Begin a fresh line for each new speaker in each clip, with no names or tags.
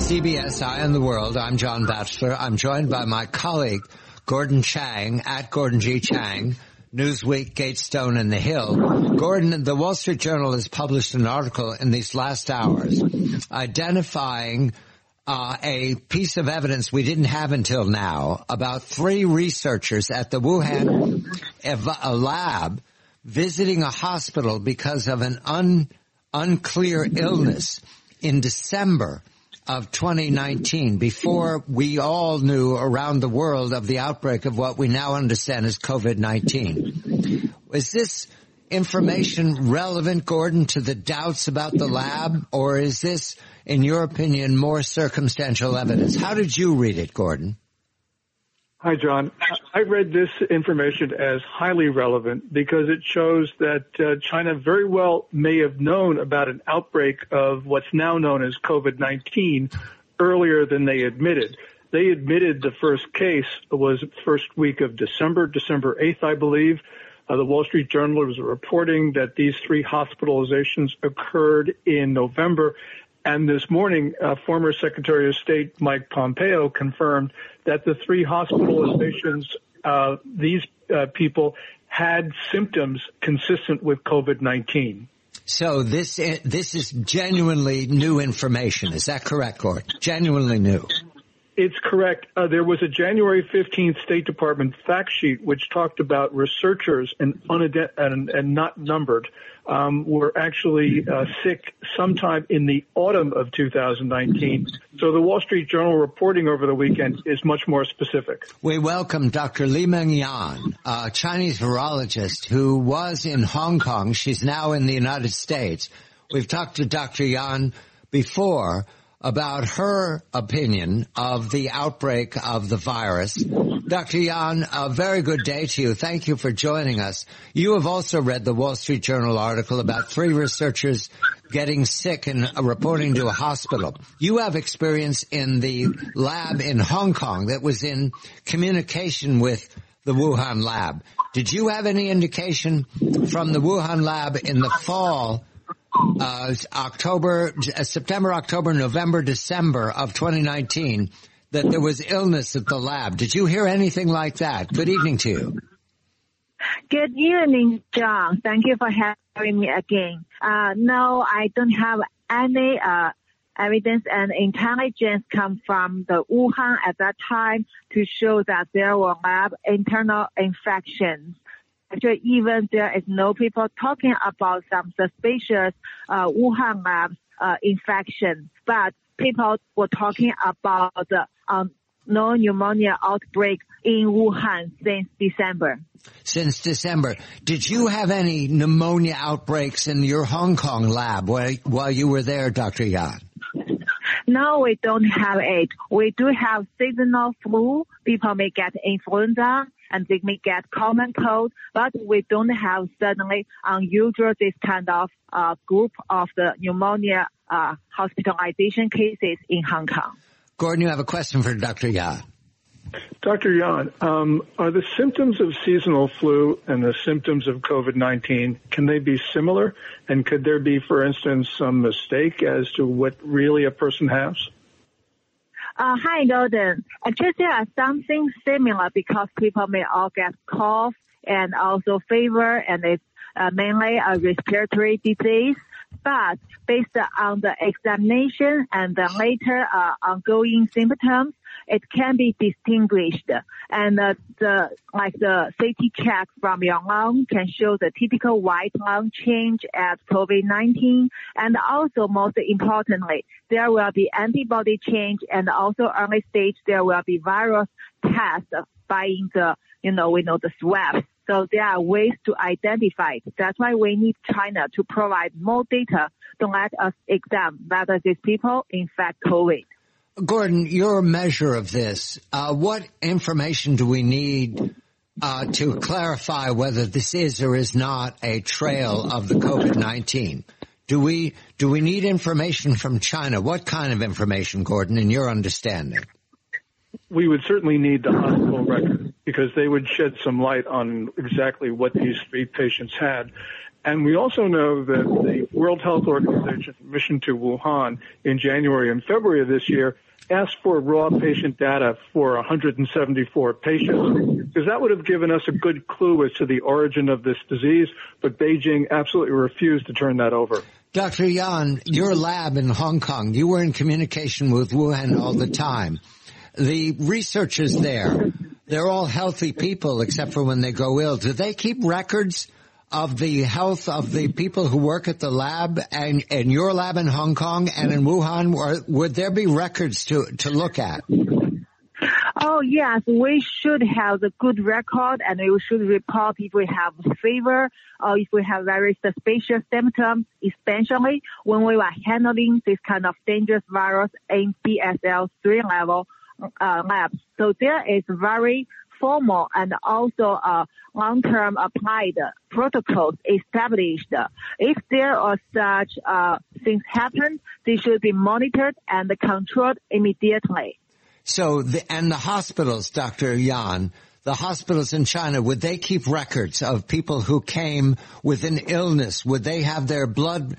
CBS Eye on the World. I'm John Batchelor. I'm joined by my colleague, Gordon Chang, at Gordon G. Chang, Newsweek, Gatestone, and The Hill. Gordon, the Wall Street Journal has published an article in these last hours identifying a piece of evidence we didn't have until now about 3 researchers at the Wuhan lab visiting a hospital because of an unclear illness in December of 2019, before we all knew around the world of the outbreak of what we now understand as COVID-19. Is this information relevant, Gordon, to the doubts about the lab, or is this, in your opinion, more circumstantial evidence? How did you read it, Gordon?
Hi, John. I read this information as highly relevant because it shows that China very well may have known about an outbreak of what's now known as COVID-19 earlier than they admitted. They admitted the first case was first week of December 8th, I believe. The Wall Street Journal was reporting that these 3 hospitalizations occurred in November. And this morning, former Secretary of State Mike Pompeo confirmed that the 3 hospitalizations, these people had symptoms consistent with COVID-19.
So this is genuinely new information. Is that correct, Gordon? Genuinely new.
It's correct. There was a January 15th State Department fact sheet which talked about researchers and not numbered were actually sick sometime in the autumn of 2019. So the Wall Street Journal reporting over the weekend is much more specific.
We welcome Dr. Li Mengyan, a Chinese virologist who was in Hong Kong. She's now in the United States. We've talked to Dr. Yan before about her opinion of the outbreak of the virus. Dr. Yan, a very good day to you. Thank you for joining us. You have also read the Wall Street Journal article about 3 researchers getting sick and reporting to a hospital. You have experience in the lab in Hong Kong that was in communication with the Wuhan lab. Did you have any indication from the Wuhan lab in the fall, September, October, November, December of 2019, that there was illness at the lab? Did you hear anything like that? Good evening to you.
Good evening, John. Thank you for having me again. No, I don't have any evidence and intelligence come from the Wuhan at that time to show that there were lab internal infections. Actually, even there is no people talking about some suspicious Wuhan lab infection, but people were talking about the no pneumonia outbreak in Wuhan since December.
Since December. Did you have any pneumonia outbreaks in your Hong Kong lab while you were there, Dr. Yan?
No, we don't have it. We do have seasonal flu. People may get influenza and they may get common cold, but we don't have suddenly unusual this kind of group of the pneumonia hospitalization cases in Hong Kong.
Gordon, you have a question for Dr. Yan.
Dr. Yan, are the symptoms of seasonal flu and the symptoms of COVID-19, can they be similar? And could there be, for instance, some mistake as to what really a person has?
Hi, Gordon. Actually, there are something similar because people may all get cough and also fever, and it's mainly a respiratory disease. But based on the examination and the later ongoing symptoms, it can be distinguished. And the CT check from your lung can show the typical white lung change at COVID-19. And also, most importantly, there will be antibody change, and also early stage there will be virus test by the, we know the swabs. So there are ways to identify it. That's why we need China to provide more data to let us examine whether these people in fact COVID.
Gordon, your measure of this, what information do we need to clarify whether this is or is not a trail of the COVID-19? Do we need information from China? What kind of information, Gordon, in your understanding?
We would certainly need the hospital record because they would shed some light on exactly what these 3 patients had. And we also know that the World Health Organization mission to Wuhan in January and February of this year asked for raw patient data for 174 patients, because that would have given us a good clue as to the origin of this disease, but Beijing absolutely refused to turn that over.
Dr. Yan, your lab in Hong Kong, you were in communication with Wuhan all the time. The researchers there, they're all healthy people except for when they go ill. Do they keep records of the health of the people who work at the lab and your lab in Hong Kong and in Wuhan? Or would there be records to look at?
Oh, yes, we should have the good record, and we should report if we have fever or if we have very suspicious symptoms, especially when we are handling this kind of dangerous virus in BSL-3 level labs. So there is very formal and also long-term applied protocols established. If there are such things happen, they should be monitored and controlled immediately.
So, the hospitals, Dr. Yan, the hospitals in China, would they keep records of people who came with an illness? Would they have their blood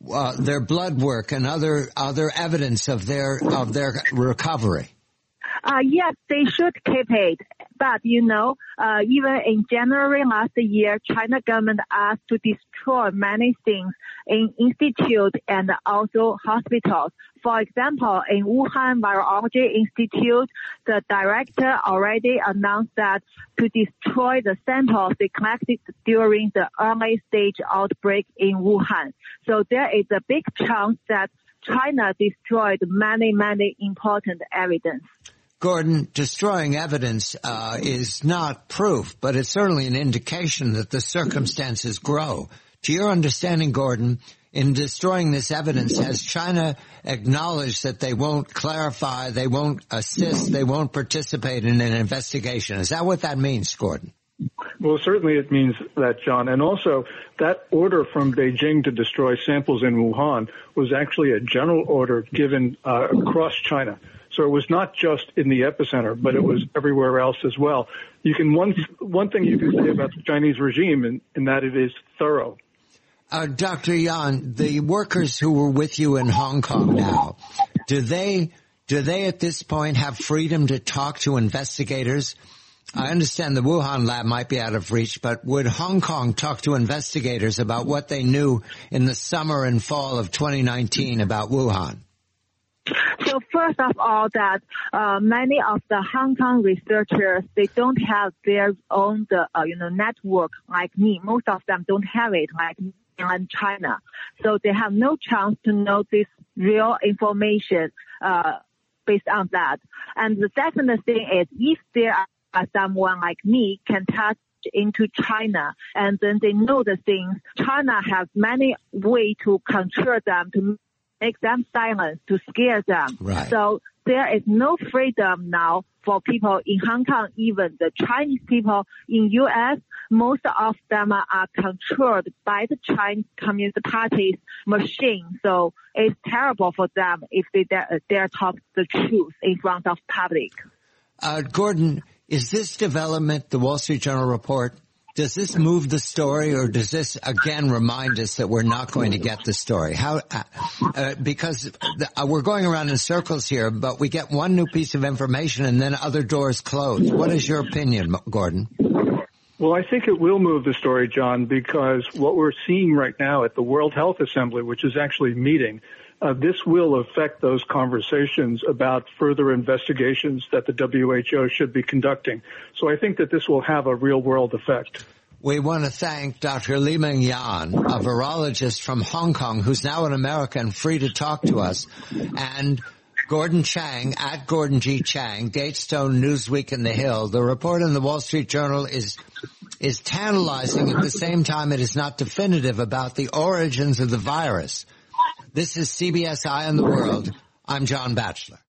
work and other evidence of their recovery?
Yes, they should keep it. But, even in January last year, China government asked to destroy many things in institutes and also hospitals. For example, in Wuhan Virology Institute, the director already announced that to destroy the samples they collected during the early stage outbreak in Wuhan. So there is a big chance that China destroyed many important evidence.
Gordon, destroying evidence is not proof, but it's certainly an indication that the circumstances grow. To your understanding, Gordon, in destroying this evidence, has China acknowledged that they won't clarify, they won't assist, they won't participate in an investigation? Is that what that means, Gordon?
Well, certainly it means that, John. And also, that order from Beijing to destroy samples in Wuhan was actually a general order given across China. So it was not just in the epicenter, but it was everywhere else as well. One thing you can say about the Chinese regime, in that it is thorough.
Dr. Yan, the workers who were with you in Hong Kong now, do they at this point have freedom to talk to investigators? I understand the Wuhan lab might be out of reach, but would Hong Kong talk to investigators about what they knew in the summer and fall of 2019 about Wuhan?
So first of all, that many of the Hong Kong researchers, they don't have their own network like me. Most of them don't have it like me in China. So they have no chance to know this real information based on that. And the second thing is, if there are someone like me can touch into China and then they know the things, China has many ways to control them, to make them silent, to scare them.
Right.
So there is no freedom now for people in Hong Kong, even the Chinese people in U.S., most of them are controlled by the Chinese Communist Party's machine. So it's terrible for them if they dare talk the truth in front of public.
Gordon, is this development, the Wall Street Journal report, does this move the story, or does this again remind us that we're not going to get the story? Because we're going around in circles here, but we get one new piece of information and then other doors close. What is your opinion, Gordon?
Well, I think it will move the story, John, because what we're seeing right now at the World Health Assembly, which is actually meeting, this will affect those conversations about further investigations that the WHO should be conducting. So I think that this will have a real-world effect.
We want to thank Dr. Li-Meng Yan, a virologist from Hong Kong, who's now in America and free to talk to us, and Gordon Chang, at Gordon G. Chang, Gatestone, Newsweek, and The Hill. The report in the Wall Street Journal is tantalizing. At the same time, it is not definitive about the origins of the virus. This is CBS Eye on the World. I'm John Batchelor.